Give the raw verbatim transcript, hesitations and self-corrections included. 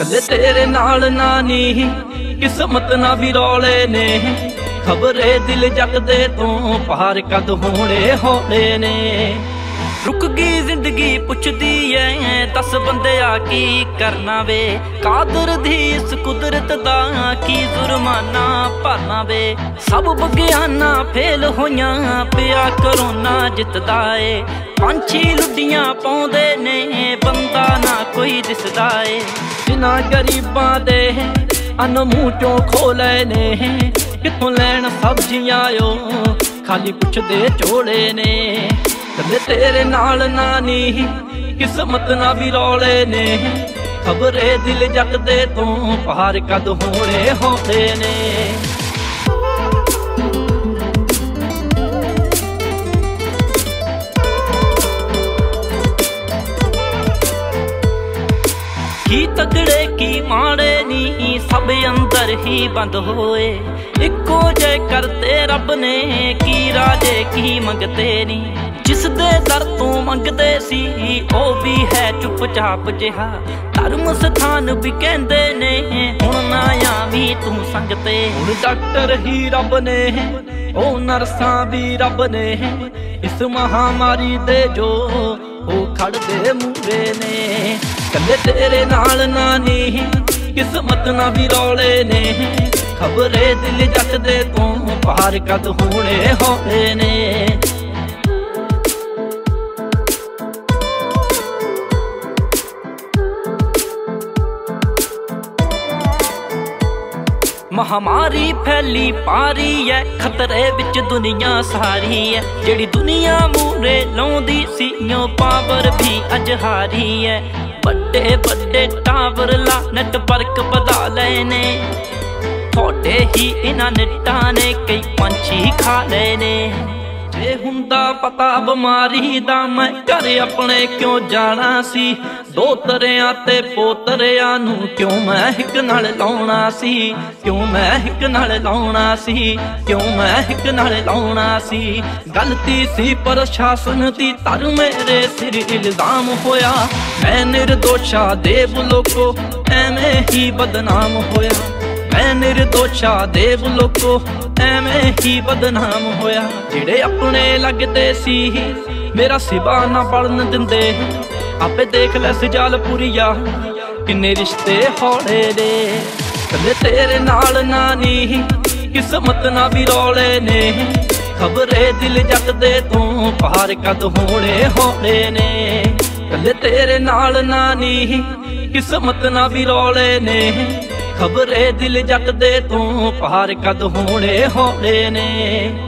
कल्ले तेरे नाल ना नी किस्मत ना भी रौले ने, खबरे दिल जगदे तो पार कद होने होने ने। रुक गई जिंदगी पुछदी है दस बंदिया की करना वे, कादर दी इस कुदरत दा की जुर्माना भरना वे। सब बगियाना फेल होइयां पिया करोना जितदा ए, पंछी लुडियां पाउंदे ने बंदा ना कोई दिसदा ए। जिन्हां गरीबां दे अन्न मूंह चों खोले ने, कित्थों लैण सब्जियां ओ खाली पुछदे झोले ने। कल्ले तेरे नाल ना नी किस्मत ना भी रौले ने, खबरे दिल जगदे तो पार कद होने होने ने। की तगड़े की माड़े नी सब अंदर ही बंद होए, इको जय करते रब ने की राजे की मंगते नी। जिस दे दर तू मंगदे सी ओ भी है चुपचाप जिहा, धर्म स्थान भी कहंदे ने हुण ना आवी तू संगते। हुण डॉक्टर ही रब ने ओ नर्सां भी रब ने, इस महामारी दे जो ओ खड़दे मूरे ने। कल्ले तेरे नाल ना नी किस्मत ना भी रौले ने, खबरे दिल जगदे तो पार कद होने होने ने। महामारी फैली पारी है खतरे विच दुनिया सारी है, जेड़ी दुनिया मूरे लाउंदी सी ओ पावर भी अज हारी है। बड़े बड़े टावर ला नेटवर्क बदा लेने, थोड़े ही इन्हां नेटां ने कई पंछी खा लेने। जे हुंदा पता बीमारी दा मैं घर अपने क्यों जाना सी, दो तरियां ते पोतरियां नू क्यों मैं हिक नाल लाउणा सी, क्यों मैं हिक नाल लाउणा सी, क्यों मैं हिक नाल लाउणा सी। गलती सी प्रशासन दी तर मेरे सिर इल्जाम होया, मैं निर्दोषा देव लोको एवें ही बदनाम होया। मैं निर्दोषा देव लोको एवें ही बदनाम होया। जेड़े अपने लगदे सी मेरा सिवा ना बढ़न दिंदे, आपे देख लै सजाल पुरिया किन्ने रिश्ते हौले ने। कल्ले तेरे नाल ना नी किस्मत ना भी रौले ने, खबरे दिल जगदे तो पार कद होने होने ने। कल्ले तेरे नाल ना नी किस्मत ना भी रौले ने, खबरे दिल जगदे तो पार कद होने होने ने।